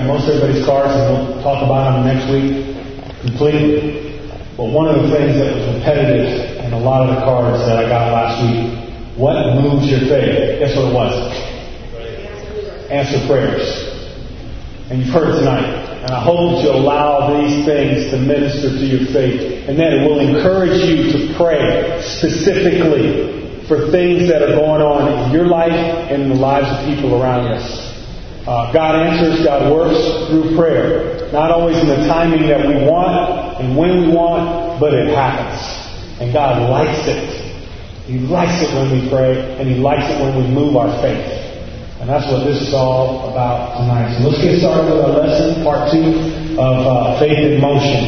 most everybody's cards, and we'll talk about them next week completely. But one of the things that was repetitive in a lot of the cards that I got last week, what moves your faith? Guess what it was? Answer prayers. And you've heard it tonight. And I hope that you allow these things to minister to your faith. And then it will encourage you to pray specifically for things that are going on in your life and in the lives of people around us. God answers, God works through prayer. Not always in the timing that we want and when we want, but it happens. And God likes it. He likes it when we pray, and He likes it when we move our faith. And that's what this is all about tonight. So let's get started with our lesson, part 2 of Faith in Motion.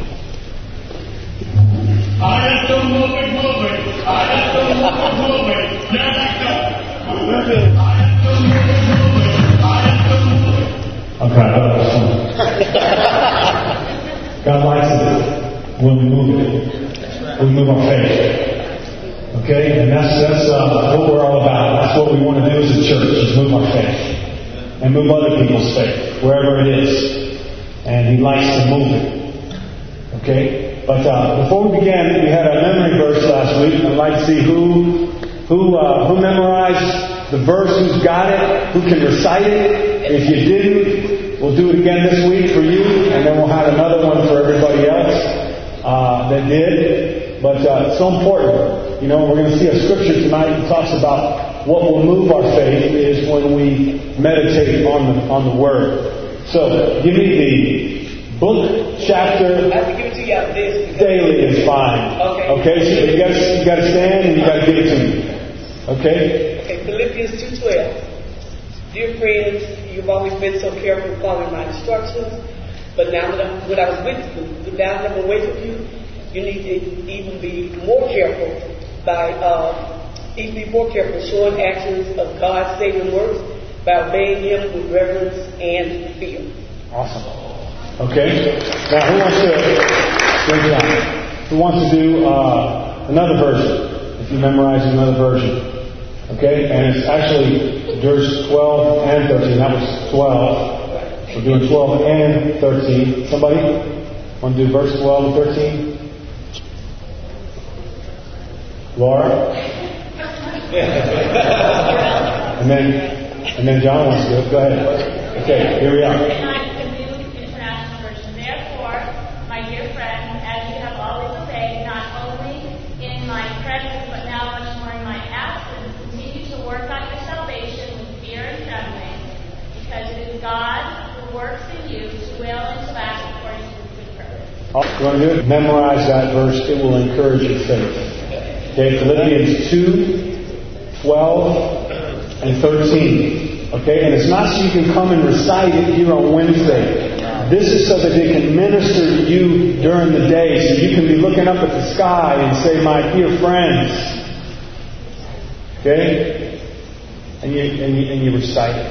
I have to move it. I have to move it. Let it go. I have to move it. I have to move it. Okay, that was fun. God likes it when we move it. We move our faith. Okay, and that's what we're all about. That's what we want to do as a church, is move our faith. And move other people's faith, wherever it is. And He likes to move it. Okay? But before we began, we had a memory verse last week. I'd like to see who memorized the verse, who's got it, who can recite it. If you didn't, we'll do it again this week for you, and then we'll have another one for everybody else that did. But it's so important. You know, we're going to see a scripture tonight that talks about what will move our faith is when we meditate on the Word. So, give me the book, chapter. I have to give it to you out this. Daily is fine. Okay, so you got to stand and you got to give it to me. Okay? Okay, Philippians 2:12. Dear friends, you've always been so careful following my instructions, but now that I'm away from you, you need to even be more careful showing actions of God's saving works by obeying Him with reverence and fear. Awesome. Okay. Now, who wants to do another version? If you memorize another version. Okay? And it's actually verse 12 and 13. That was 12. We're doing 12 and 13. Somebody want to do verse 12 and 13? Laura? and then John wants to do it. Go ahead. Okay, here we are. The New International Version. Therefore, my dear friends, as you have always obeyed, not only in my presence, but now much more in my absence, continue to work on your salvation with fear and trembling, because it is God who works in you to will and to act according to His good purpose. You want to do it? Memorize that verse. It will encourage your faith. Okay, Philippians 2, 12, and 13. Okay, and it's not so you can come and recite it here on Wednesday. This is so that it can minister to you during the day, so you can be looking up at the sky and say, my dear friends. Okay? And you recite it.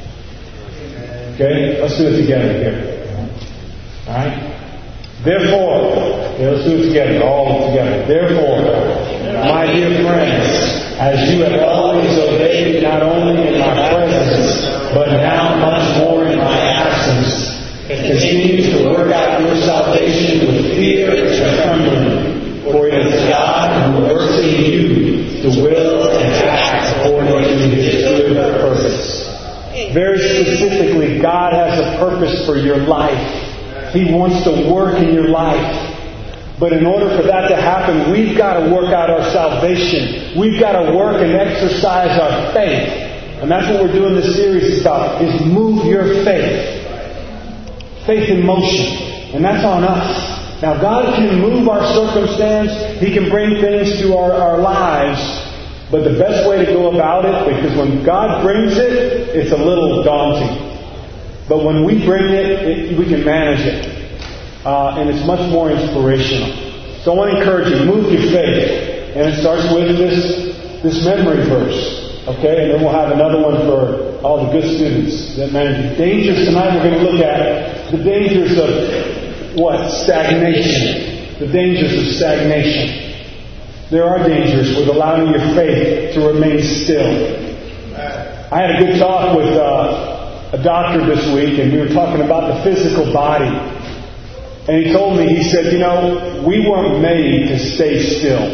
Okay? Let's do it together here. Alright? Therefore, let's do it together, all together. Therefore, my dear friends, as you have always obeyed, not only in my presence, but now much more in my absence, continue to work out your salvation with fear and trembling, for it is God who works in you to will and to act according to His good purpose. Very specifically, God has a purpose for your life. He wants to work in your life. But in order for that to happen, we've got to work out our salvation. We've got to work and exercise our faith. And that's what we're doing this series about, is move your faith. Faith in motion. And that's on us. Now, God can move our circumstance. He can bring things to our lives. But the best way to go about it, because when God brings it, it's a little daunting. But when we bring it, we can manage it. And it's much more inspirational. So I want to encourage you, move your faith. And it starts with this memory verse. Okay? And then we'll have another one for all the good students that manage it. Dangers tonight, we're going to look at the dangers of what? Stagnation. The dangers of stagnation. There are dangers with allowing your faith to remain still. I had a good talk with a doctor this week, and we were talking about the physical body. And he told me, he said, we weren't made to stay still.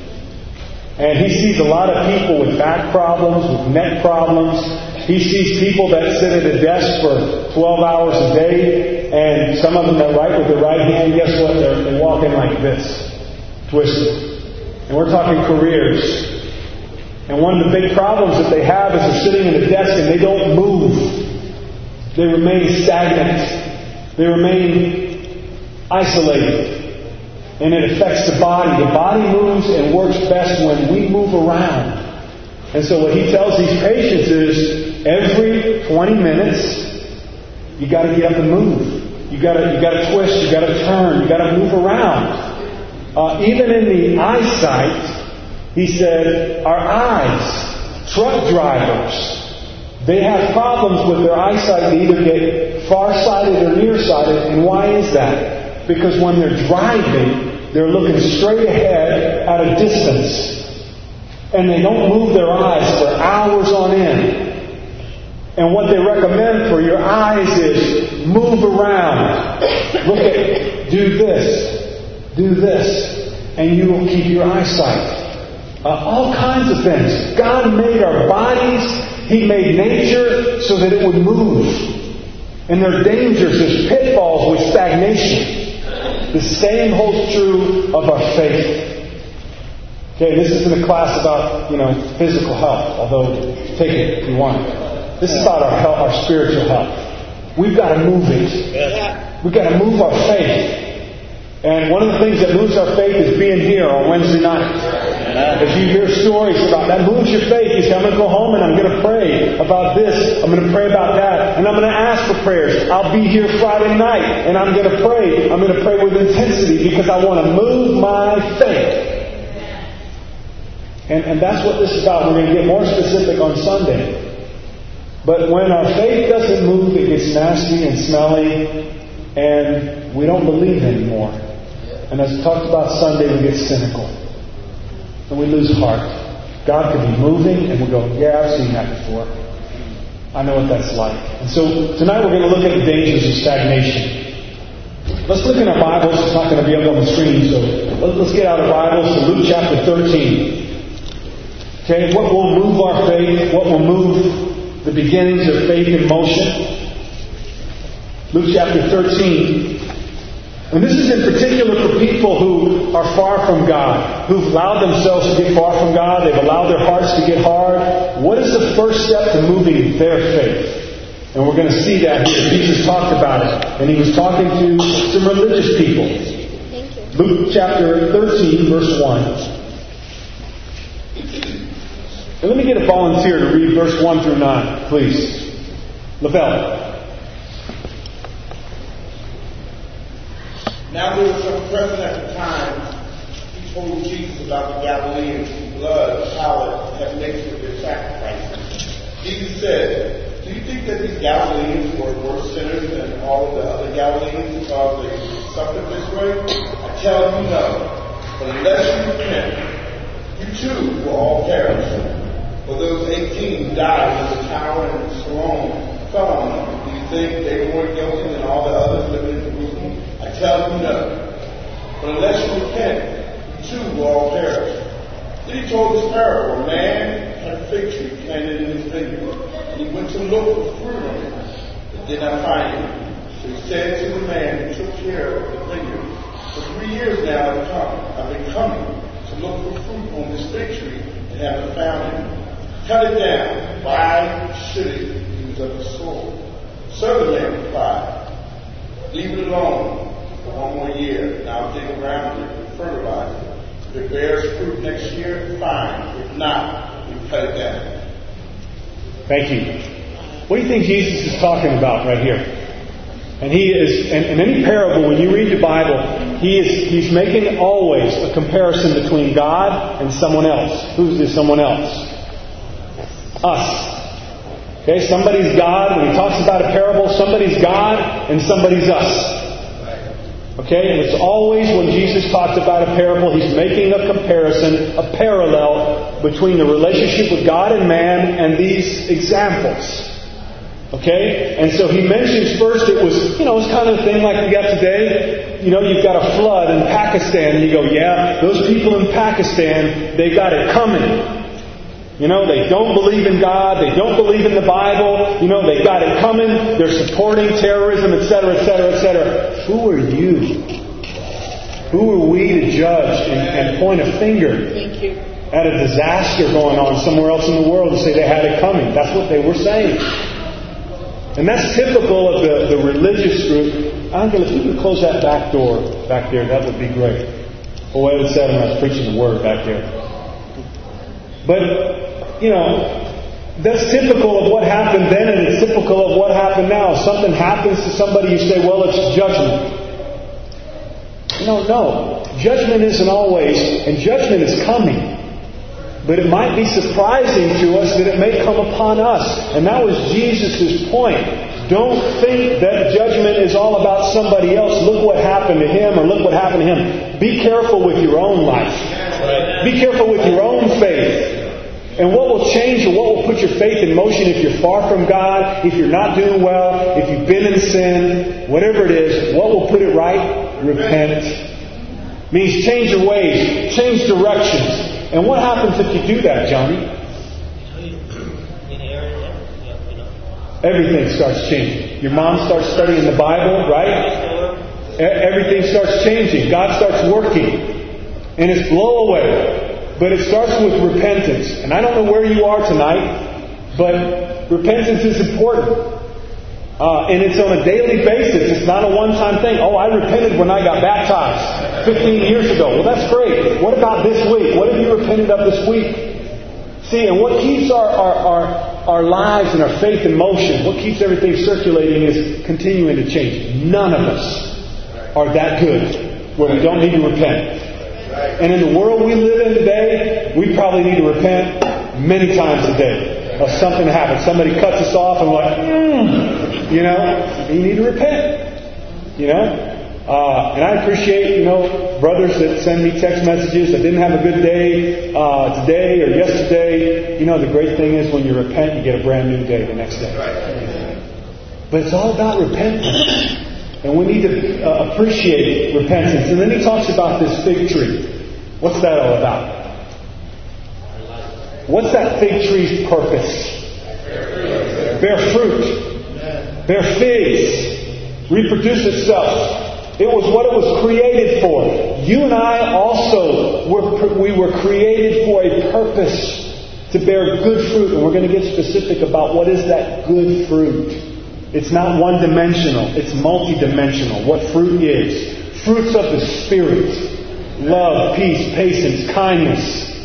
And he sees a lot of people with back problems, with neck problems. He sees people that sit at a desk for 12 hours a day, and some of them that write with their right hand, guess what? They're walking like this, twisted. And we're talking careers. And one of the big problems that they have is they're sitting at a desk and they don't move. They remain stagnant. They remain isolated. And it affects the body. The body moves and works best when we move around. And so what he tells these patients is, every 20 minutes, you got to get up and move. You got to twist. You got to turn. You got to move around. Even in the eyesight, he said, our eyes, truck drivers, they have problems with their eyesight. They either get farsighted or nearsighted. And why is that? Because when they're driving, they're looking straight ahead at a distance. And they don't move their eyes for hours on end. And what they recommend for your eyes is move around. Look at, do this, and you will keep your eyesight. All kinds of things. God made our bodies. He made nature so that it would move. And there are dangers, there's pitfalls with stagnation. The same holds true of our faith. Okay, this isn't a class about, physical health, although take it if you want. This is about our health, our spiritual health. We've got to move it. We've got to move our faith. And one of the things that moves our faith is being here on Wednesday night. If you hear stories about that, moves your faith. You say, I'm going to go home and I'm going to pray about this. I'm going to pray about that. And I'm going to ask for prayers. I'll be here Friday night and I'm going to pray. I'm going to pray with intensity because I want to move my faith. And that's what this is about. We're going to get more specific on Sunday. But when our faith doesn't move, it gets nasty and smelly and we don't believe anymore. And as we talked about Sunday, we get cynical. And we lose heart. God could be moving and we go, yeah, I've seen that before. I know what that's like. And so tonight we're going to look at the dangers of stagnation. Let's look in our Bibles. It's not going to be up on the screen, so let's get out our Bibles to Luke chapter 13. Okay, what will move our faith? What will move the beginnings of faith in motion? Luke chapter 13. And this is in particular for people who are far from God, who've allowed themselves to get far from God. They've allowed their hearts to get hard. What is the first step to moving their faith? And we're going to see that here. Jesus talked about it. And he was talking to some religious people. Luke chapter 13, verse 1. And let me get a volunteer to read verse 1 through 9, please. Lavelle. Now there was some present at the time who told Jesus about the Galileans whose blood, power, had mixed with their sacrifices. Jesus said, do you think that these Galileans were worse sinners than all of the other Galileans because they suffered this way? I tell you no. But unless you repent, you too will all perish. For those 18 who died when the tower and Siloam fell on them, do you think they were more guilty than all the others living in Jerusalem? I tell you no. But unless you repent, you too will all perish. Then he told this parable. A man had a fig tree planted in his vineyard, and he went to look for fruit on it, but did not find it. So he said to the man who took care of the vineyard, for 3 years now I've been coming to look for fruit on this fig tree and haven't found it. Cut it down. Why should it use up the soil? So the man replied, leave it alone for 1 more year, and I'll dig around it and fertilize it. If it bears fruit next year, fine. If not, we cut it down. Thank you. What do you think Jesus is talking about right here? And he is, in any parable, when you read the Bible, he's making always a comparison between God and someone else. Who's this someone else? Us. Okay, somebody's God. When he talks about a parable, somebody's God and somebody's us. Okay, and it's always when Jesus talks about a parable, he's making a comparison, a parallel between the relationship with God and man and these examples. Okay? And so he mentions first it was, it was kind of a thing like we got today. You've got a flood in Pakistan, and you go, yeah, those people in Pakistan, they got it coming. They don't believe in God. They don't believe in the Bible. They got it coming. They're supporting terrorism, etc., etc., etc. Who are you? Who are we to judge and point a finger at a disaster going on somewhere else in the world and say they had it coming? That's what they were saying. And that's typical of the religious group. Angela, if you could close that back door back there, that would be great. Boy, it said when I was preaching the Word back there. But, that's typical of what happened then, and it's typical of what happened now. If something happens to somebody, you say, well, it's judgment. No. Judgment isn't always, and judgment is coming. But it might be surprising to us that it may come upon us. And that was Jesus' point. Don't think that judgment is all about somebody else. Look what happened to him, or look what happened to him. Be careful with your own life. Be careful with your own faith. And what will change, or what will put your faith in motion if you're far from God, if you're not doing well, if you've been in sin, whatever it is, what will put it right? Repent. Means change your ways, change directions. And what happens if you do that, Johnny? Everything starts changing. Your mom starts studying the Bible, right? Everything starts changing. God starts working. And it's blow away. But it starts with repentance. And I don't know where you are tonight, but repentance is important. And it's on a daily basis. It's not a one-time thing. Oh, I repented when I got baptized 15 years ago. Well, that's great. What about this week? What have you repented of this week? See, and what keeps our lives and our faith in motion, what keeps everything circulating is continuing to change. None of us are that good where we don't need to repent. And in the world we live in today, we probably need to repent many times a day of something that happens. Somebody cuts us off and we're like, you need to repent. And I appreciate, brothers that send me text messages. I didn't have a good day today or yesterday. The great thing is when you repent, you get a brand new day the next day. But it's all about repentance. And we need to appreciate repentance. And then he talks about this fig tree. What's that all about? What's that fig tree's purpose? Bear fruit. Bear figs. Reproduce itself. It was what it was created for. You and I also were created for a purpose to bear good fruit. And we're going to get specific about what is that good fruit. It's not one-dimensional. It's multi-dimensional. What fruit is. Fruits of the Spirit. Love, peace, patience, kindness.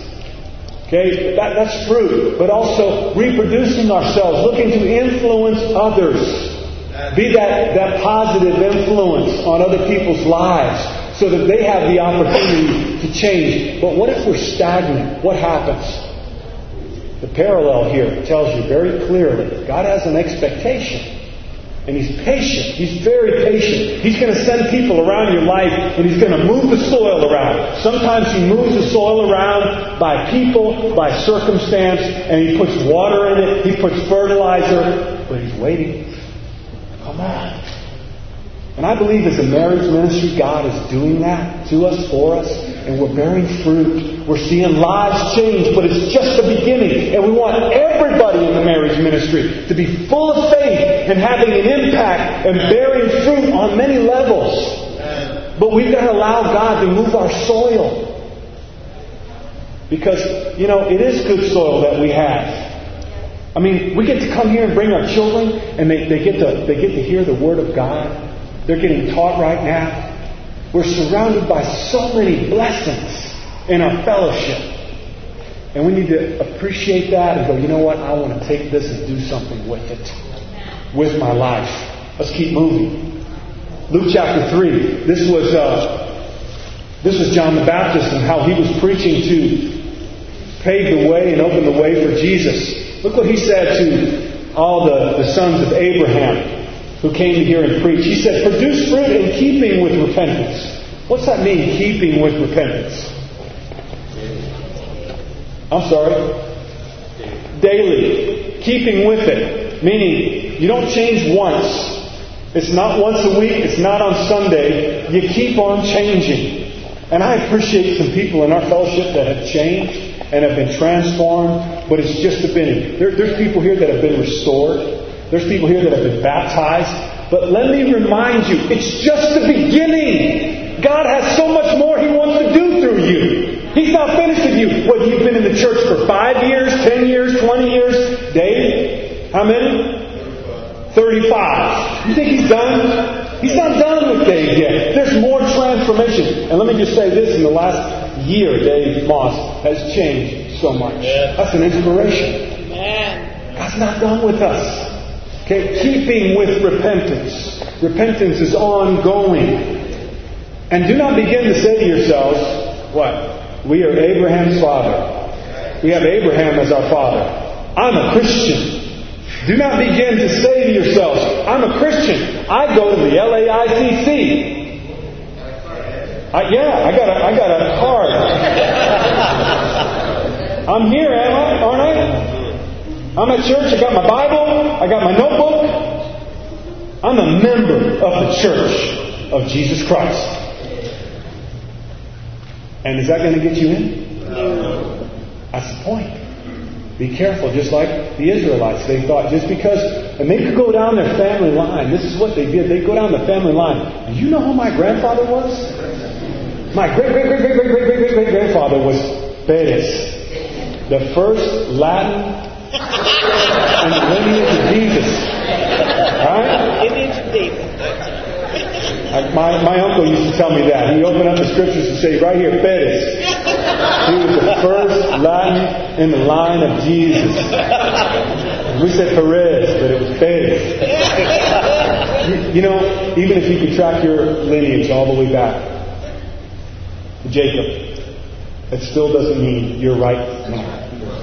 Okay? That's fruit. But also reproducing ourselves. Looking to influence others. Be that positive influence on other people's lives. So that they have the opportunity to change. But what if we're stagnant? What happens? The parallel here tells you very clearly. God has an expectation. And He's patient. He's very patient. He's going to send people around your life and He's going to move the soil around. Sometimes He moves the soil around by people, by circumstance, and He puts water in it. He puts fertilizer. But He's waiting. Come on. And I believe as a marriage ministry, God is doing that to us, for us. And we're bearing fruit. We're seeing lives change, but it's just the beginning. And we want everybody in the marriage ministry to be full of faith and having an impact and bearing fruit on many levels. But we've got to allow God to move our soil. Because, it is good soil that we have. I mean, we get to come here and bring our children, and they get to hear the Word of God. They're getting taught right now. We're surrounded by so many blessings in our fellowship. And we need to appreciate that and go, you know what? I want to take this and do something with it. With my life. Let's keep moving. Luke chapter 3. This was John the Baptist and how he was preaching to pave the way and open the way for Jesus. Look what he said to all the sons of Abraham who came to hear him preach. He said, produce fruit in keeping with repentance. What's that mean, keeping with repentance? I'm sorry? Daily. Keeping with it. Meaning, You don't change once. It's not once a week. It's not on Sunday. You keep on changing. And I appreciate some people in our fellowship that have changed and have been transformed, but it's just the beginning. There's people here that have been restored. There's people here that have been baptized. But let me remind you, it's just the beginning. God has so much more He wants to do through you. He's not finished with you. Whether you've been in the church for 5 years, 10 years, 20 years. Dave, how many? 35. You think He's done? He's not done with Dave yet. There's more transformation. And let me just say this, in the last year, Dave Moss has changed so much. That's an inspiration. God's not done with us. Okay, keeping with repentance. Repentance is ongoing. And do not begin to say to yourselves, what? We are Abraham's father. We have Abraham as our father. I'm a Christian. Do not begin to say to yourselves, I'm a Christian. I go to the LAICC. I got a card. I'm here, aren't I? I'm at church. I got my Bible. I got my notebook. I'm a member of the Church of Jesus Christ. And is that going to get you in? No. That's the point. Be careful, just like the Israelites. They thought just because, and they could go down their family line. This is what they did. They'd go down the family line. Do you know who my grandfather was? My great-great-great-great-great-great-great-grandfather was Perez, the first Latin in the lineage of Jesus. Right? Lineage of David. My uncle used to tell me that. He opened up the scriptures and say, right here, Perez. He was the first Latin in the line of Jesus. We said Perez, but it was Perez. You know, even if you could track your lineage all the way back to Jacob, that still doesn't mean you're right now.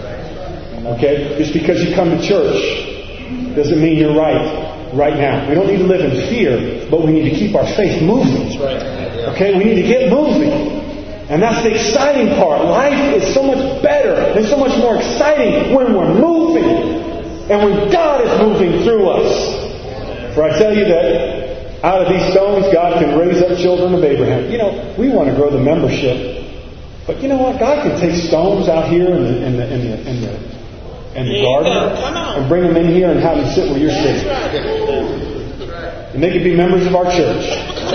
Okay? Just because you come to church doesn't mean you're right now. We don't need to live in fear, but we need to keep our faith moving. Okay? We need to get moving. And that's the exciting part. Life is so much better and so much more exciting when we're moving. And when God is moving through us. For I tell you that out of these stones, God can raise up children of Abraham. You know, we want to grow the membership. But you know what? God can take stones out here in the garden and bring them in here and have them sit where you're sitting. And they could be members of our church.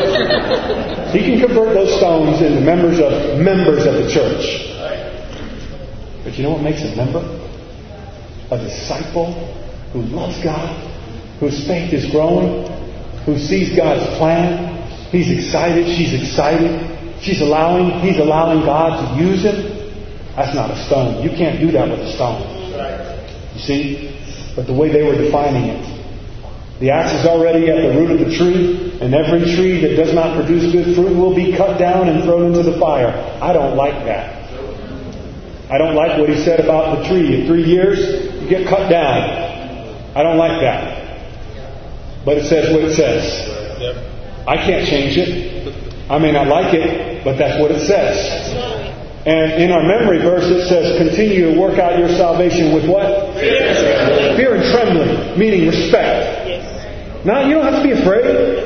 He can convert those stones into members of the church. But you know what makes a member? A disciple who loves God, whose faith is growing, who sees God's plan. He's excited. She's excited. He's allowing God to use him. That's not a stone. You can't do that with a stone. You see? But the way they were defining it. The axe is already at the root of the tree, and every tree that does not produce good fruit will be cut down and thrown into the fire. I don't like that. I don't like what he said about the tree. In 3 years, you get cut down. I don't like that. But it says what it says. I can't change it. I may not like it, but that's what it says. And in our memory verse it says, continue to work out your salvation with what? Fear and trembling, meaning respect. Now, you don't have to be afraid,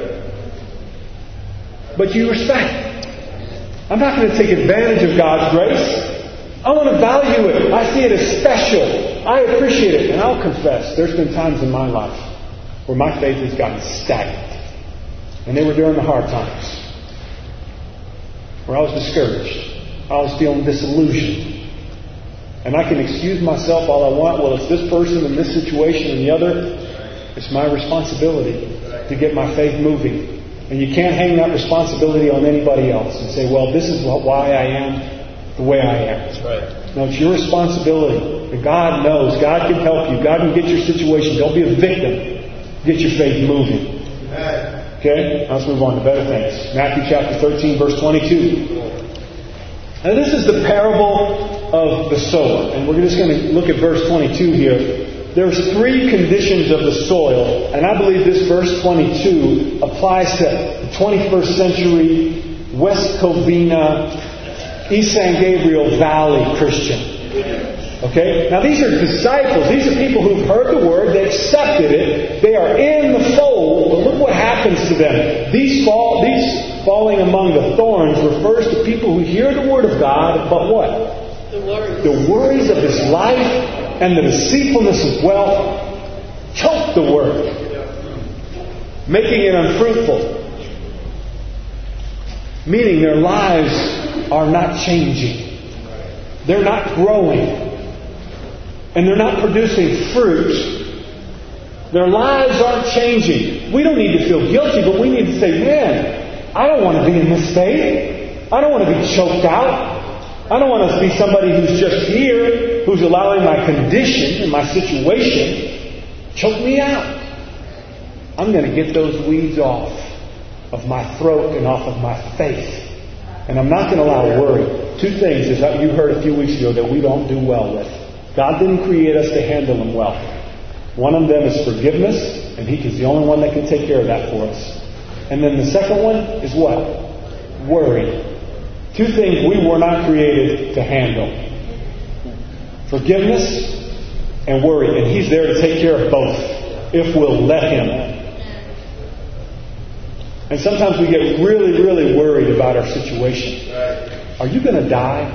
but you respect. I'm not going to take advantage of God's grace. I want to value it. I see it as special. I appreciate it. And I'll confess, there's been times in my life where my faith has gotten stagnant. And they were during the hard times. Where I was discouraged. I was feeling disillusioned. And I can excuse myself all I want. Well, it's this person and this situation and the other. It's my responsibility to get my faith moving. And you can't hang that responsibility on anybody else and say, well, this is why I am the way I am. That's right. No, it's your responsibility. And God knows. God can help you. God can get your situation. Don't be a victim. Get your faith moving. Okay? Now let's move on to better things. Matthew chapter 13, verse 22. Now this is the parable of the sower. And we're just going to look at verse 22 here. There's 3 conditions of the soil. And I believe this verse 22 applies to the 21st century West Covina, East San Gabriel Valley Christian. Okay? Now these are disciples. These are people who've heard the word. They accepted it. They are in the fold. But look what happens to them. These falling among the thorns refers to people who hear the word of God, but what? The worries of this life and the deceitfulness of wealth choke the word, making it unfruitful. Meaning their lives are not changing. They're not growing. And they're not producing fruit. Their lives aren't changing. We don't need to feel guilty, but we need to say, man, I don't want to be in this state. I don't want to be choked out. I don't want to be somebody who's just here, who's allowing my condition and my situation choke me out. I'm going to get those weeds off of my throat and off of my face. And I'm not going to allow worry. Two things, as you heard a few weeks ago, that we don't do well with. God didn't create us to handle them well. One of them is forgiveness, and He is the only one that can take care of that for us. And then the second one is what? Worry. Two things we were not created to handle. Forgiveness and worry. And He's there to take care of both, if we'll let Him. And sometimes we get really, really worried about our situation. Are you going to die?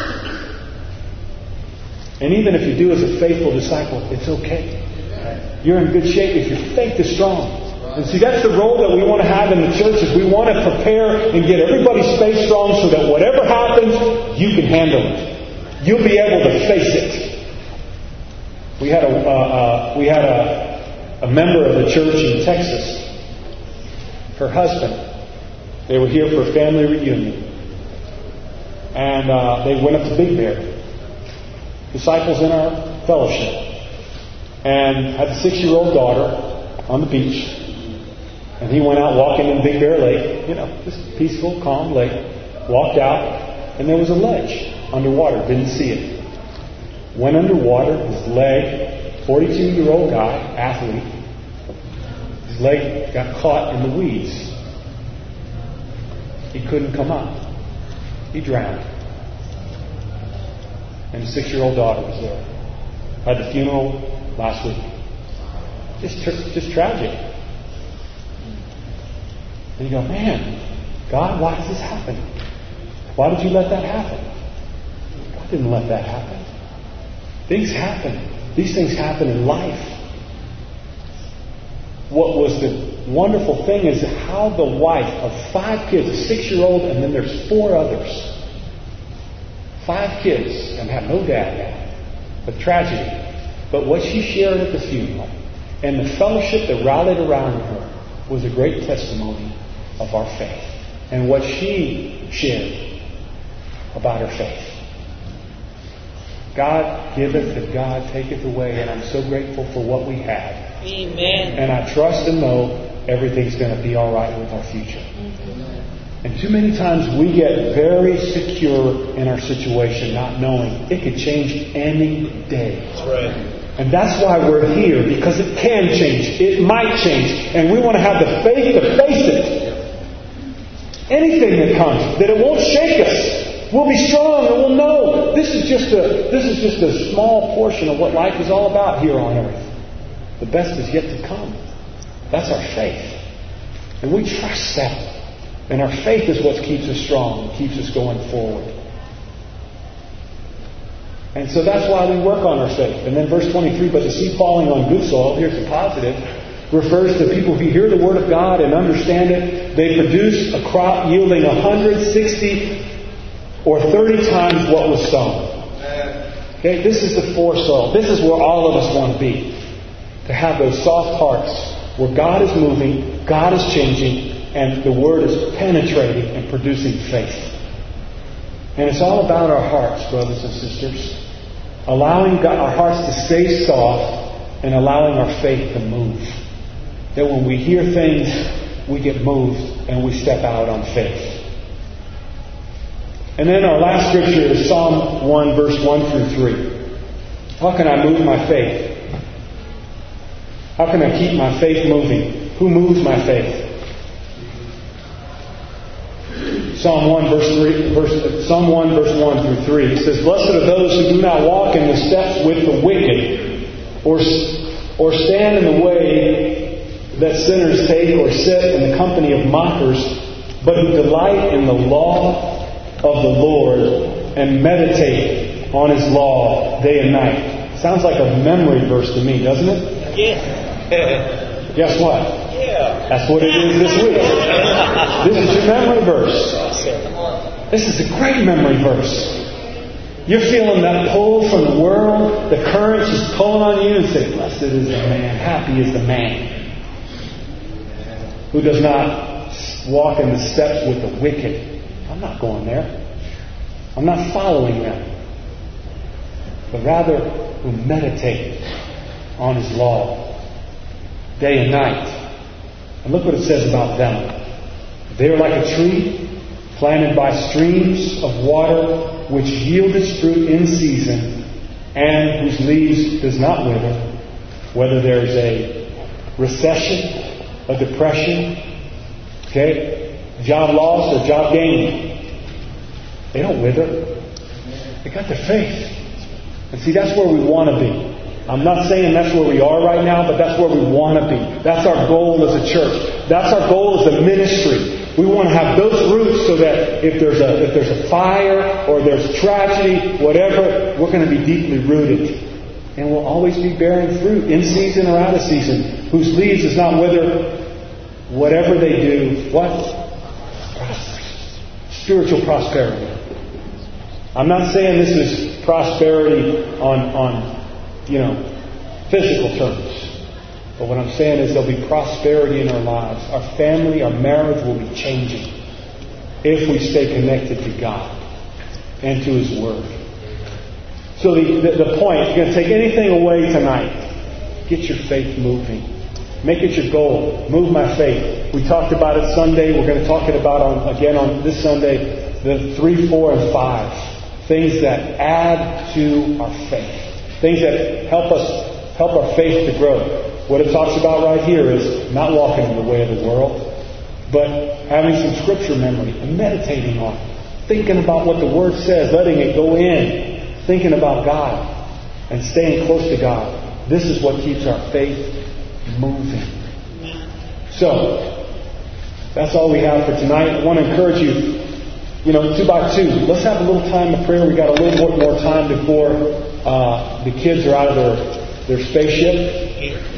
And even if you do as a faithful disciple, it's okay. You're in good shape if your faith is strong. And see, that's the role that we want to have in the church, is we want to prepare and get everybody's faith strong so that whatever happens, you can handle it. You'll be able to face it. We had a member of the church in Texas. Her husband. They were here for a family reunion. And they went up to Big Bear. Disciples in our fellowship. And had a 6-year-old daughter on the beach. And he went out walking in Big Bear Lake. You know, just peaceful, calm lake. Walked out. And there was a ledge underwater. Didn't see it. Went underwater. His leg, 42-year-old guy, athlete. His leg got caught in the weeds. He couldn't come up. He drowned. And his 6-year-old daughter was there. Had the funeral last week. Just tragic. And you go, man, God, why does this happen? Why did you let that happen? God didn't let that happen. Things happen. These things happen in life. What was the wonderful thing is how the wife of 5 kids, a 6-year-old, and then there's 4 others. 5 kids and have no dad now. A tragedy. But what she shared at the funeral and the fellowship that rallied around her was a great testimony of our faith. And what she shared about her faith. God giveth and God taketh away, and I'm so grateful for what we have. Amen. And I trust and know everything's going to be all right with our future. And too many times we get very secure in our situation, not knowing it could change any day. That's right. And that's why we're here, because it can change. It might change. And we want to have the faith to face it. Anything that comes, that it won't shake us. We'll be strong and we'll know this is just a small portion of what life is all about here on earth. The best is yet to come. That's our faith. And we trust that. And our faith is what keeps us strong and keeps us going forward. And so that's why we work on our faith. And then verse 23, but the seed falling on good soil, here's the positive, refers to people who hear the Word of God and understand it. They produce a crop yielding 160 or 30 times what was sown. Okay, this is the foresoil. This is where all of us want to be. To have those soft hearts where God is moving, God is changing, and the Word is penetrating and producing faith. And it's all about our hearts, brothers and sisters. Allowing our hearts to stay soft and allowing our faith to move. That when we hear things, we get moved and we step out on faith. And then our last scripture is Psalm 1, verse 1 through 3. How can I move my faith? How can I keep my faith moving? Who moves my faith? Psalm 1, verse 1 through 3. It says, "Blessed are those who do not walk in the steps with the wicked, or stand in the way that sinners take, or sit in the company of mockers, but who delight in the law of the Lord and meditate on His law day and night." Sounds like a memory verse to me, doesn't it? Yeah. Guess what? Yeah. That's what it is this week. This is your memory verse. This is a great memory verse. You're feeling that pull from the world. The current's just pulling on you and say, "Blessed is the man, happy is the man who does not walk in the steps with the wicked." I'm not going there. I'm not following them. But rather, who meditate on His law day and night. And look what it says about them. They are like a tree planted by streams of water, which yield its fruit in season, and whose leaves does not wither. Whether there's a recession, a depression, job loss or job gain, they don't wither. They got their faith. And see, that's where we want to be. I'm not saying that's where we are right now, but that's where we want to be. That's our goal as a church. That's our goal as a ministry. We want to have those roots so that if there's a fire or there's tragedy, whatever, we're going to be deeply rooted. And we'll always be bearing fruit in season or out of season, whose leaves does not wither. Whatever they do, what? Prospers. Spiritual prosperity. I'm not saying this is prosperity on physical terms. But what I'm saying is there'll be prosperity in our lives. Our family, our marriage will be changing if we stay connected to God and to His Word. So the point, if you're going to take anything away tonight, get your faith moving. Make it your goal. Move my faith. We talked about it Sunday. We're going to talk it about again on this Sunday, the 3, 4, and 5. Things that add to our faith. Things that help our faith to grow. What it talks about right here is not walking in the way of the world, but having some scripture memory and meditating on it. Thinking about what the Word says, letting it go in. Thinking about God and staying close to God. This is what keeps our faith moving. So, that's all we have for tonight. I want to encourage you, 2 by 2. Let's have a little time of prayer. We got a little more time before the kids are out of their spaceship.